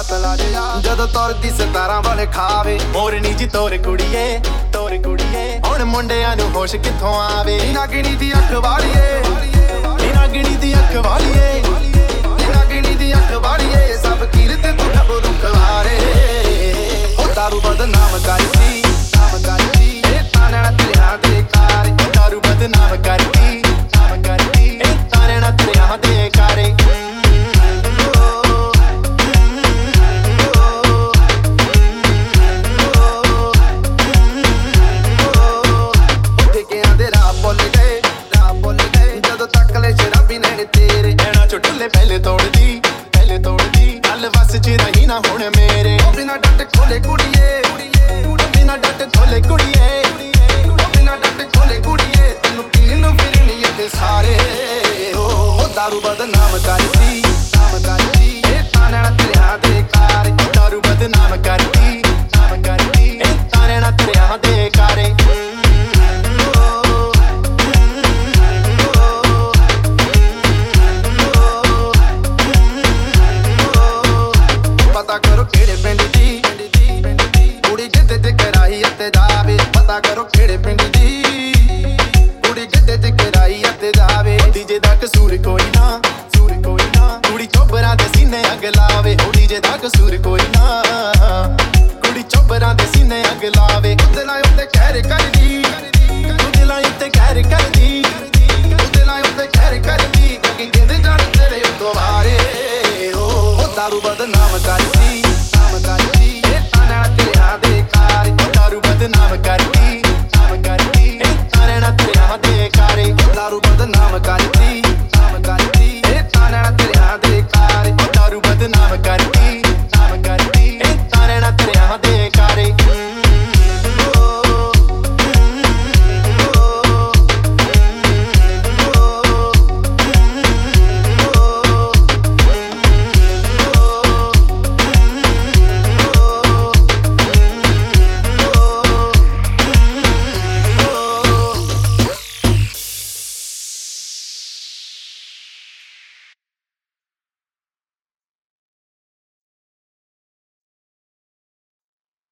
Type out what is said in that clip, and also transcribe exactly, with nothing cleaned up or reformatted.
ਪਤਲਾ ਜਿਹਾ ਜਦੋਂ ਤੁਰਦੀ ਸਿਤਾਰਾਂ ਵਾਲੇ ਖਾਵੇ ਮੋਰਨੀ ਜੀ ਤੋਰ ਕੁੜੀਏ ਤੋਰ ਕੁੜੀਏ ਹੁਣ ਮੁੰਡਿਆਂ ਨੂੰ ਹੋਸ਼ ਕਿੱਥੋਂ ਆਵੇ ਨਾਗਣੀ ਦੀ ਅੱਖ ਵਾਲੀਏ ਨਾਗਣੀ ਦੀ ਅੱਖ ਵਾਲੀਏ ਨਾਗਣੀ ਦੀ ਅੱਖ ਵਾਲੀਏ ਸਭ ਕੀਰਤ ਤੂੰ ਖਬਰੂ ਖਵਾਰੇ ਉਹ ਦਾਰੂ ਬਦਨਾਮ ਕਰਦੀ ਨਾਮ ਕਰਦੀ ਇਹ ਤਾਣਾ ਤੇਰਾ ਦੇ ਕਾਰ ਦਾਰੂ ਬਦਨਾਮ ਕਰਦੀ ਨਾਮ ਕਰਦੀ ਇਹ ਤਾਣਾ ਤੇਰਾ ਦੇ ਕਾਰੇ ਪਹਿਲੇ ਤੋੜਦੀ ਪਹਿਲੇ ਤੋੜਦੀ ਗੱਲ ਵਸ ਚ ਰਹੀ ਨਾ ਹੁਣ ਮੇਰੇ ਬਿਨਾ ਡੱਟ ਖੋਲੇ ਕੁੜੀਏ ਬਿਨਾ ਡੱਟ ਖੋਲੇ ਕੁੜੀਏ ਬਿਨਾ ਡੱਟ ਖੋਲੇ ਕੁੜੀਏ ਤੈਨੂੰ ਪੀਣ ਨੂੰ ਫਿਰਨੀ ਇੱਥੇ ਸਾਰੇ ਉਹ ਦਾਰੂ ਬਦਨਾਮ ਕਰਦੀ ਨਾਮ ਕਰਦੀ ਇਹ ਤਾਣਾ ਤੇਰਾ ਦੇ ਕਾਰ ਦਾਰੂ ਬਦਨਾਮ ਕਰਦੀ ਨਾਮ ਕਰਦੀ ਇਹ ਤਾਣਾ ਤੇਰਾ ਦੇ ਕਾਰੇ ਪਤਾ ਕਰੋ ਕਿਹੜੇ ਪਿੰਡ ਦੀ ਕੁੜੀ ਜਿੱਦੇ ਤੇ ਕਰਾਈ ਅਤੇ ਜਾਵੇ ਪਤਾ ਕਰੋ ਕਿਹੜੇ ਪਿੰਡ ਦੀ ਕੁੜੀ ਜਿੱਦੇ ਤੇ ਕਰਾਈ ਅਤੇ ਜਾਵੇ ਡੀਜੇ ਦਾ ਕਸੂਰ ਕੋਈ ਨਾ ਸੂਰ ਕੋਈ ਨਾ ਕੁੜੀ ਚੋਬਰਾਂ ਦੇ ਸੀਨੇ ਅੱਗ ਲਾਵੇ ਉਹ ਡੀਜੇ ਦਾ ਕਸੂਰ ਕੋਈ ਨਾ ਕੁੜੀ ਚੋਬਰਾਂ ਦੇ ਸੀਨੇ ਅੱਗ ਲਾਵੇ ਦਿਲਾਂ ਉੱਤੇ ਕਹਿਰ ਕਰਦੀ ਦਿਲਾਂ ਉੱਤੇ ਕਹਿਰ ਕਰਦੀ ਦਿਲਾਂ ਉੱਤੇ ਕਹਿਰ ਕਰਦੀ ਕਿ ਕਹਿੰਦੇ ਜਾਣ ਤੇਰੇ ਉੱਤੋਂ ਬਾਰੇ ਉਹ ਦਾਰੂ ਬਦਨਾਮ ਕਰਦੀ